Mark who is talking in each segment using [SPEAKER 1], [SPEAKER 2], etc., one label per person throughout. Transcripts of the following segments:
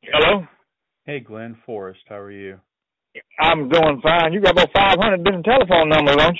[SPEAKER 1] Hello?
[SPEAKER 2] Hey, Glenn Forrest, how are you?
[SPEAKER 1] I'm doing fine. You got about 500 different telephone numbers, don't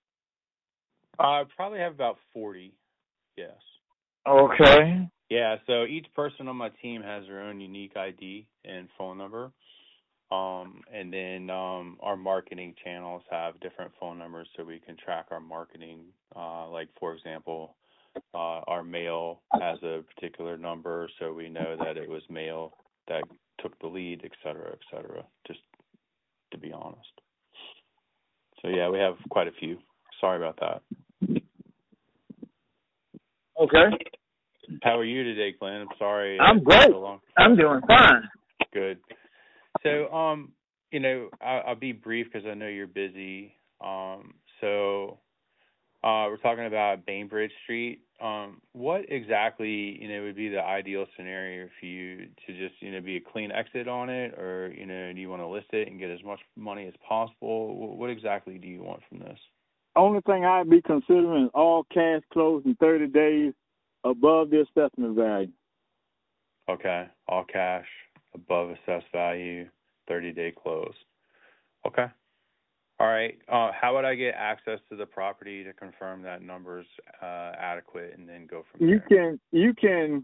[SPEAKER 2] I probably have about 40, yes.
[SPEAKER 1] you? Okay.
[SPEAKER 2] Yeah, so each person on my team has their own unique ID and phone number. And then our marketing channels have different phone numbers so we can track our marketing. Like, for example, our mail has a particular number, so we know that it was mail that took the lead, et cetera, just to be honest. So, yeah, we have quite a few. Sorry about that.
[SPEAKER 1] Okay.
[SPEAKER 2] How are you today, Glenn? I'm sorry.
[SPEAKER 1] I'm great.
[SPEAKER 2] So long.
[SPEAKER 1] I'm doing fine.
[SPEAKER 2] Good. So, I'll be brief because I know you're busy. We're talking about Bainbridge Street. What exactly, would be the ideal scenario for you to just, be a clean exit on it, or, do you want to list it and get as much money as possible? What exactly do you want from this?
[SPEAKER 3] Only thing I'd be considering is all cash closed in 30 days above the assessment value.
[SPEAKER 2] Okay, all cash, above assessed value, 30-day close. Okay. All right. How would I get access to the property to confirm that number's adequate, and then go from there?
[SPEAKER 3] You can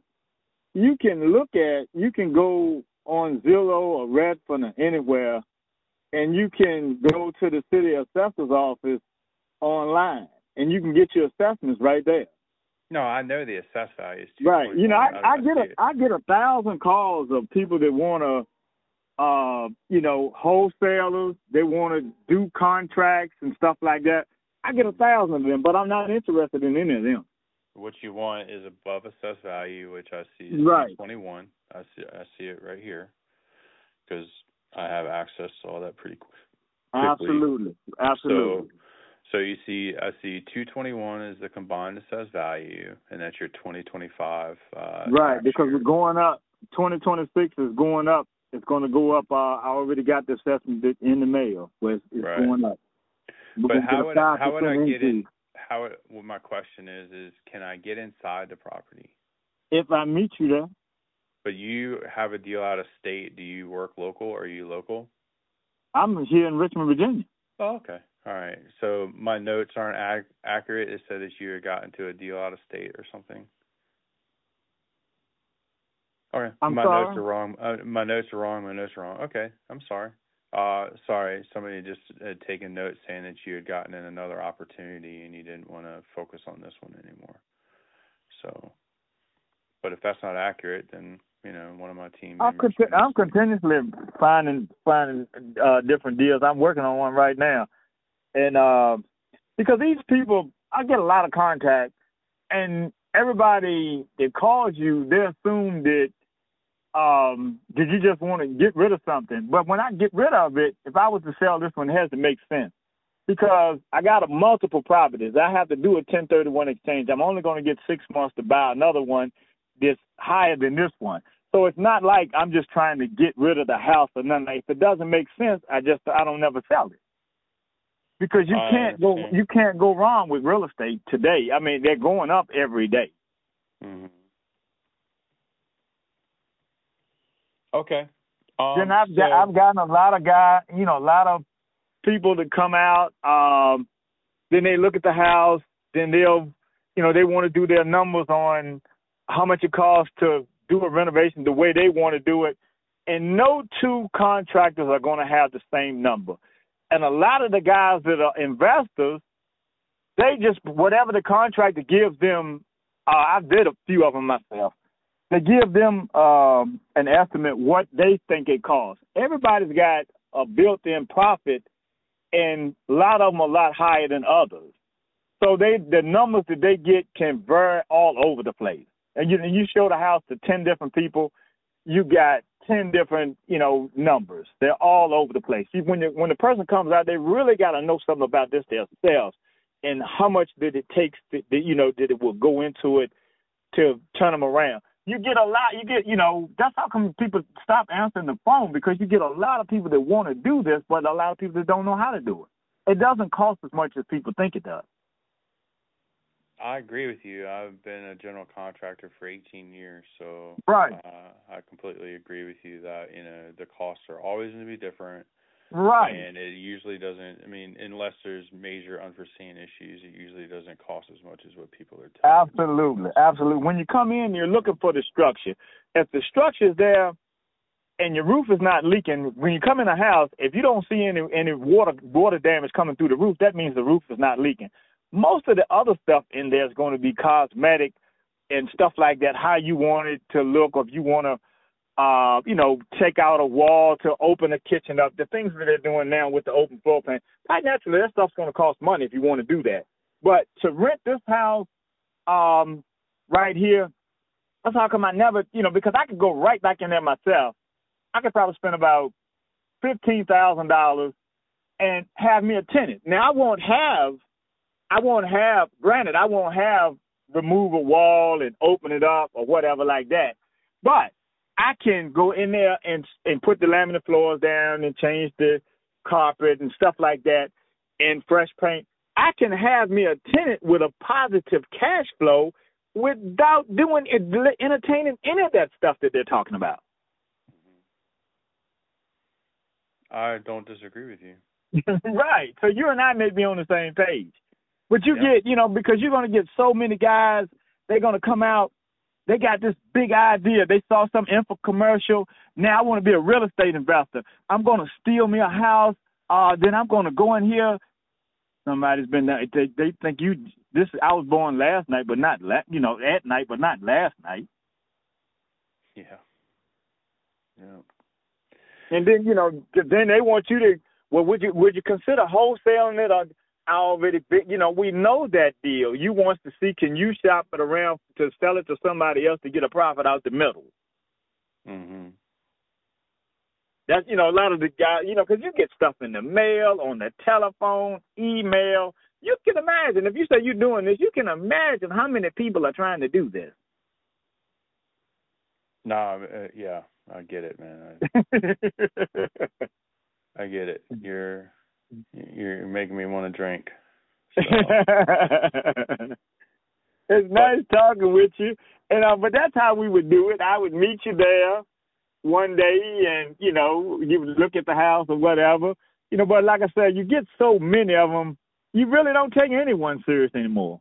[SPEAKER 3] go on Zillow or Redfin or anywhere, and you can go to the city assessor's office online, and you can get your assessments right there.
[SPEAKER 2] No, I know the assessed value is
[SPEAKER 3] right. I get 1,000 calls of people that want to. Wholesalers, they want to do contracts and stuff like that. I get 1,000 of them, but I'm not interested in any of them.
[SPEAKER 2] What you want is above assessed value, which I see is
[SPEAKER 3] right.
[SPEAKER 2] 21. I see it right here because I have access to all that pretty quickly.
[SPEAKER 3] Absolutely.
[SPEAKER 2] So I see 221 is the combined assessed value, and that's your 2025.
[SPEAKER 3] Right, because we're going up. 2026 is going up. It's going to go up. I already got the assessment in the mail. Where it's
[SPEAKER 2] right.
[SPEAKER 3] going up.
[SPEAKER 2] But how would I get in? My question is can I get inside the property?
[SPEAKER 3] If I meet you there.
[SPEAKER 2] But you have a deal out of state. Do you work local, or are you local?
[SPEAKER 3] I'm here in Richmond, Virginia.
[SPEAKER 2] Oh, okay. All right. So my notes aren't accurate. It said that you had gotten to a deal out of state or something. Okay. My notes are wrong. My notes are wrong. Okay. I'm sorry. Sorry. Somebody just had taken notes saying that you had gotten in another opportunity and you didn't want to focus on this one anymore. So, but if that's not accurate, then one of my team members.
[SPEAKER 3] I'm continuously finding different deals. I'm working on one right now, and because these people, I get a lot of contact, and everybody that calls you, they assume that did you just want to get rid of something? But when I get rid of it, if I was to sell this one, it has to make sense. Because I got multiple properties. I have to do a 1031 exchange. I'm only going to get 6 months to buy another one that's higher than this one. So it's not like I'm just trying to get rid of the house or nothing. If it doesn't make sense, I don't never sell it. Because you can't go wrong with real estate today. I mean, they're going up every day.
[SPEAKER 2] Mm-hmm. Okay.
[SPEAKER 3] Then I've gotten a lot of people to come out. Then they look at the house. Then they want to do their numbers on how much it costs to do a renovation the way they want to do it. And no two contractors are going to have the same number. And a lot of the guys that are investors, they just, whatever the contractor gives them, I did a few of them myself. They give them an estimate what they think it costs. Everybody's got a built-in profit, and a lot of them are a lot higher than others. So the numbers that they get can vary all over the place. And you show the house to 10 different people, you got 10 different, numbers. They're all over the place. See, when the person comes out, they really got to know something about this themselves and how much did it take, that it will go into it to turn them around. You get a lot, that's how come people stop answering the phone, because you get a lot of people that want to do this, but a lot of people that don't know how to do it. It doesn't cost as much as people think it does.
[SPEAKER 2] I agree with you. I've been a general contractor for 18 years, so
[SPEAKER 3] Right.
[SPEAKER 2] I completely agree with you that the costs are always going to be different.
[SPEAKER 3] Right.
[SPEAKER 2] And it usually doesn't. I mean, unless there's major unforeseen issues, it usually doesn't cost as much as what people are telling.
[SPEAKER 3] Absolutely, absolutely. When you come in, you're looking for the structure. If the structure is there and your roof is not leaking, when you come in a house, if you don't see any water damage coming through the roof, that means the roof is not leaking. Most of the other stuff in there is going to be cosmetic and stuff like that, how you want it to look, or if you want to take out a wall to open a kitchen up, the things that they're doing now with the open floor plan. Quite naturally, that stuff's going to cost money if you want to do that. But to rent this house right here, that's how come I never, because I could go right back in there myself. I could probably spend about $15,000 and have me a tenant. Now, granted, I won't have remove a wall and open it up or whatever like that. But I can go in there and put the laminate floors down and change the carpet and stuff like that and fresh paint. I can have me a tenant with a positive cash flow without entertaining any of that stuff that they're talking about.
[SPEAKER 2] I don't disagree with you.
[SPEAKER 3] Right. So you and I may be on the same page. But you get, because you're going to get so many guys, they're going to come out. They got this big idea. They saw some info commercial. Now I want to be a real estate investor. I'm going to steal me a house. Then I'm going to go in here. Somebody's been there. They think I was born last night, but not at night, but not last night.
[SPEAKER 2] Yeah. Yeah.
[SPEAKER 3] And then then they want you to. Well, would you consider wholesaling it? Or already, we know that deal. You want to see, can you shop it around to sell it to somebody else to get a profit out the middle?
[SPEAKER 2] Mm-hmm.
[SPEAKER 3] That's, a lot of the guys, because you get stuff in the mail, on the telephone, email. You can imagine, if you say you're doing this, you can imagine how many people are trying to do this.
[SPEAKER 2] No, yeah, I get it, man. I get it. You're making me want to drink. So.
[SPEAKER 3] It's nice talking with you, but that's how we would do it. I would meet you there one day, and you would look at the house or whatever. But like I said, you get so many of them, you really don't take anyone serious anymore.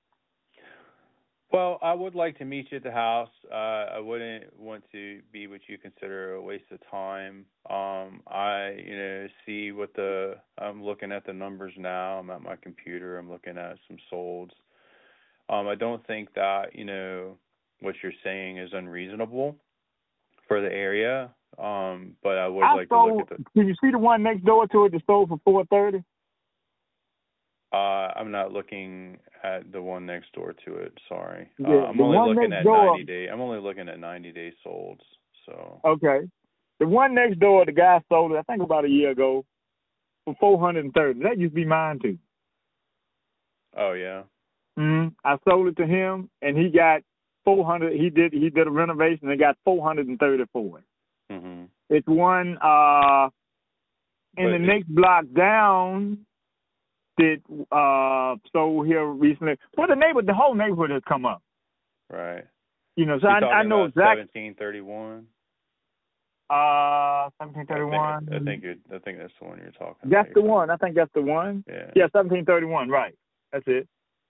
[SPEAKER 2] Well, I would like to meet you at the house. I wouldn't want to be what you consider a waste of time. I see I'm looking at the numbers now. I'm at my computer. I'm looking at some solds. I don't think that, what you're saying is unreasonable for the area. But I would like to look at the.
[SPEAKER 3] Can you see the one next door to it that sold for $430?
[SPEAKER 2] I'm not looking at the one next door to it. Sorry,
[SPEAKER 3] yeah,
[SPEAKER 2] I'm only looking at 90 day. I'm only looking at 90-day solds. So
[SPEAKER 3] okay, the one next door, the guy sold it, I think about a year ago, for $430. That used to be mine too.
[SPEAKER 2] Oh yeah.
[SPEAKER 3] I sold it to him, and he got $400. He did a renovation and got $430 for it.
[SPEAKER 2] Mm-hmm.
[SPEAKER 3] It's one in the next block down. Did sold here recently. Well, the whole neighborhood has come up.
[SPEAKER 2] Right.
[SPEAKER 3] So I know exactly.
[SPEAKER 2] 1731.
[SPEAKER 3] 1731.
[SPEAKER 2] I think that's the one you're talking about.
[SPEAKER 3] That's the one. I think that's the one.
[SPEAKER 2] Yeah.
[SPEAKER 3] 1731. Right. That's it.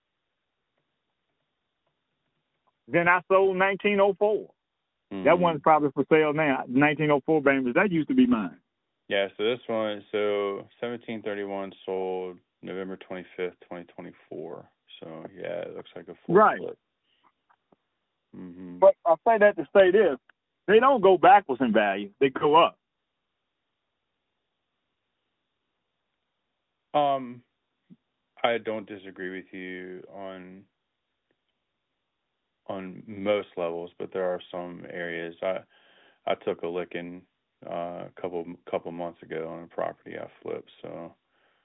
[SPEAKER 3] Then I sold 1904. Mm-hmm. That one's probably for sale now. 1904 Bainbridge. That used to be mine.
[SPEAKER 2] Yeah. So this one, 1731 sold November 25th, 2024. So yeah, it looks like a full flip. Mm-hmm.
[SPEAKER 3] But I say that to say this: they don't go backwards in value; they go up.
[SPEAKER 2] I don't disagree with you on most levels, but there are some areas. I took a licking a couple months ago on a property I flipped, so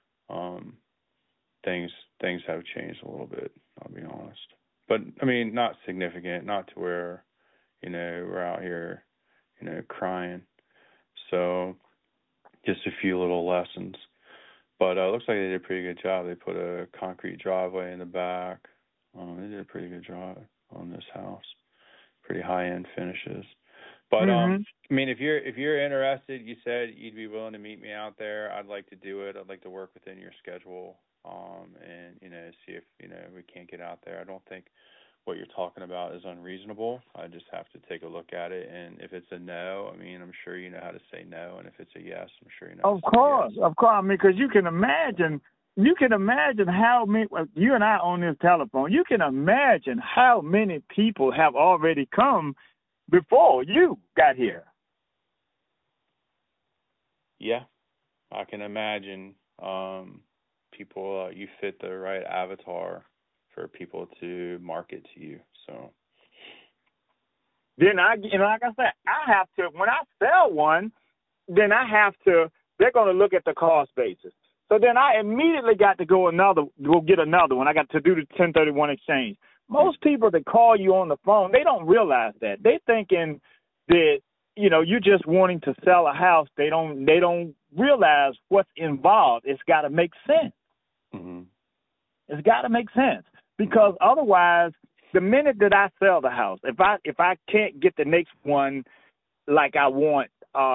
[SPEAKER 2] things have changed a little bit, I'll be honest. But I mean, not significant, not to where we're out here crying. So just a few little lessons. But it looks like they did a pretty good job. They put a concrete driveway in the back. They did a pretty good job on this house. Pretty high-end finishes. But
[SPEAKER 3] Mm-hmm.
[SPEAKER 2] I mean, if you're interested, you said you'd be willing to meet me out there. I'd like to do it. I'd like to work within your schedule, and see if we can't get out there. I don't think what you're talking about is unreasonable. I just have to take a look at it, and if it's a no, I mean, I'm sure you know how to say no, and if it's a yes, I'm sure you know.
[SPEAKER 3] Of course, yes. Of course. I mean, because you can imagine how many. You and I on this telephone. You can imagine how many people have already come before you got here.
[SPEAKER 2] Yeah, I can imagine. People, you fit the right avatar for people to market to you. So
[SPEAKER 3] then like I said, I have to, when I sell one, then they're going to look at the cost basis. So then I immediately got to go get another one. I got to do the 1031 exchange. Most people that call you on the phone, they don't realize that. They thinking that, you're just wanting to sell a house. They don't realize what's involved. It's got to make sense.
[SPEAKER 2] Mm-hmm.
[SPEAKER 3] It's got to make sense, because otherwise, the minute that I sell the house, if I can't get the next one like I want,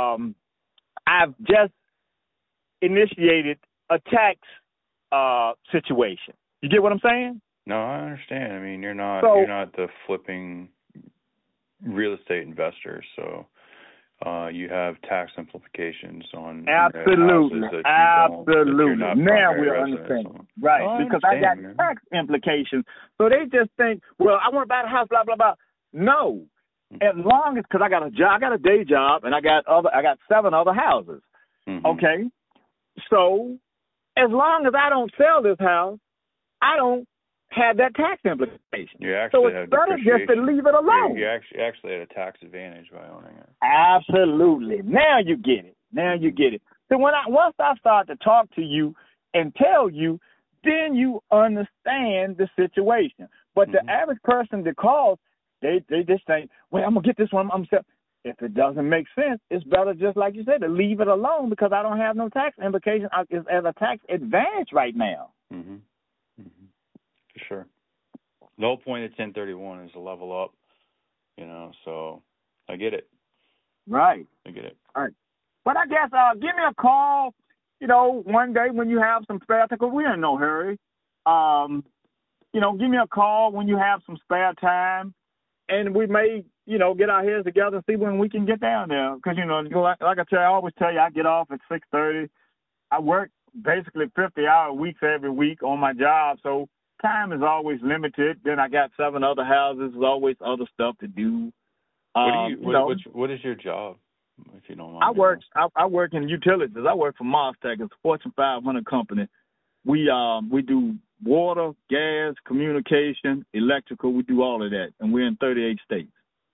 [SPEAKER 3] I've just initiated a tax situation. You get what I'm saying?
[SPEAKER 2] No, I understand. I mean, you're not the flipping real estate investor, so you have tax implications on
[SPEAKER 3] absolutely,
[SPEAKER 2] houses that
[SPEAKER 3] absolutely. Now we're
[SPEAKER 2] understanding,
[SPEAKER 3] understanding, right? Because I got tax implications, so they just think, well, I want to buy the house, blah blah blah. No, as long as, because I got a job, I got a day job, and I got 7 other houses.
[SPEAKER 2] Mm-hmm.
[SPEAKER 3] Okay, so as long as I don't sell this house, I don't have that tax implication. So it's better just to leave it alone.
[SPEAKER 2] You actually had a tax advantage by owning it.
[SPEAKER 3] Absolutely. Now you get it. So once I start to talk to you and tell you, then you understand the situation. But the average person that calls, they just think, well, I'm gonna get this one. If it doesn't make sense, it's better, just like you said, to leave it alone, because I don't have no tax implication. It's as a tax advantage right now.
[SPEAKER 2] Mm-hmm. Mm-hmm. For sure. The whole point of 1031 is to level up, so I get it.
[SPEAKER 3] Right.
[SPEAKER 2] I get it.
[SPEAKER 3] All right. But I guess give me a call, one day when you have some spare time, because we're in no hurry. Give me a call when you have some spare time, and we may, get our heads together and see when we can get down there. Because, like I always tell you, I get off at 6:30. I work basically 50-hour weeks every week on my job, so time is always limited. Then I got 7 other houses. There's always other stuff to do.
[SPEAKER 2] What is your job, if you don't mind?
[SPEAKER 3] I work in utilities. I work for Mostech. It's a Fortune 500 company. We do water, gas, communication, electrical. We do all of that, and we're in 38 states.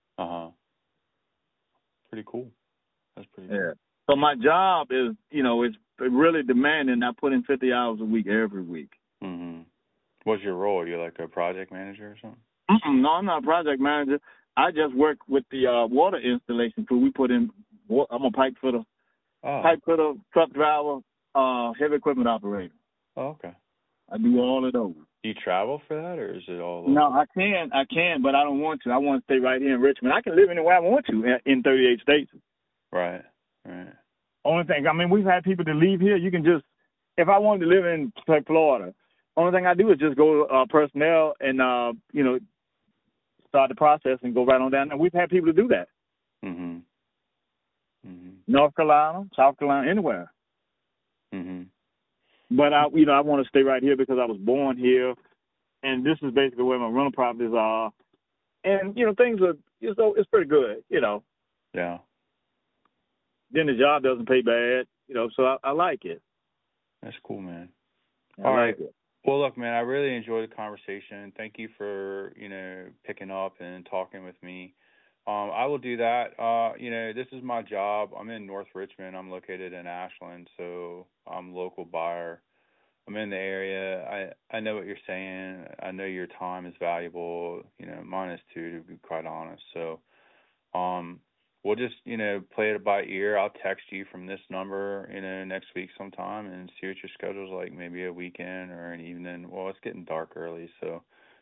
[SPEAKER 2] Pretty cool. That's pretty cool.
[SPEAKER 3] Yeah. So my job is, it's really demanding. I put in 50 hours a week every week.
[SPEAKER 2] Mm-hmm. What's your role? Are you like a project manager or something?
[SPEAKER 3] No, I'm not a project manager. I just work with the water installation crew. We put in. I'm a pipe fitter, truck driver, heavy equipment operator.
[SPEAKER 2] Oh, okay.
[SPEAKER 3] I do all of those.
[SPEAKER 2] Do you travel for that, or is it all local?
[SPEAKER 3] No, I can, but I don't want to. I want to stay right here in Richmond. I can live anywhere I want to in 38 states.
[SPEAKER 2] Right.
[SPEAKER 3] Only thing, we've had people that leave here. You can just, if I wanted to live in, say, Florida, only thing I do is just go personnel and, start the process and go right on down. And we've had people to do that.
[SPEAKER 2] Mm-hmm. Mm-hmm.
[SPEAKER 3] North Carolina, South Carolina, anywhere.
[SPEAKER 2] Mm-hmm.
[SPEAKER 3] But I want to stay right here because I was born here, and this is basically where my rental properties are. And things are, it's pretty good.
[SPEAKER 2] Yeah.
[SPEAKER 3] Then the job doesn't pay bad. So I like it.
[SPEAKER 2] That's cool, man.
[SPEAKER 3] All right.
[SPEAKER 2] Well, look, man, I really enjoyed the conversation. Thank you for, picking up and talking with me. I will do that. This is my job. I'm in North Richmond. I'm located in Ashland, so I'm a local buyer. I'm in the area. I know what you're saying. I know your time is valuable. Mine is too, to be quite honest. So, we'll just, play it by ear. I'll text you from this number, next week sometime and see what your schedule's like, maybe a weekend or an evening. Well, it's getting dark early, so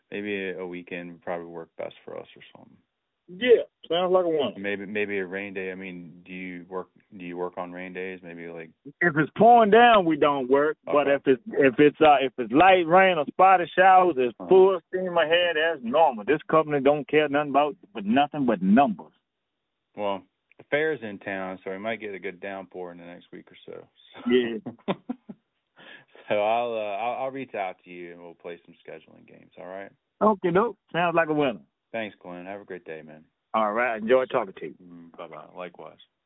[SPEAKER 2] Maybe a weekend would probably work best for us or something.
[SPEAKER 3] Yeah, sounds like a winner.
[SPEAKER 2] Maybe a rain day. I mean, do you work on rain days? Maybe like
[SPEAKER 3] if it's pouring down, we don't work. Okay. But if it's light rain or spotty showers, it's full steam ahead. That's normal. This company don't care nothing about nothing but numbers.
[SPEAKER 2] Well, the fair's in town, so we might get a good downpour in the next week or so.
[SPEAKER 3] Yeah.
[SPEAKER 2] So I'll reach out to you and we'll play some scheduling games. All right.
[SPEAKER 3] Okay, dope. Sounds like a winner.
[SPEAKER 2] Thanks, Glenn. Have a great day, man.
[SPEAKER 3] All right. Enjoy talking to you.
[SPEAKER 2] Bye-bye. Likewise.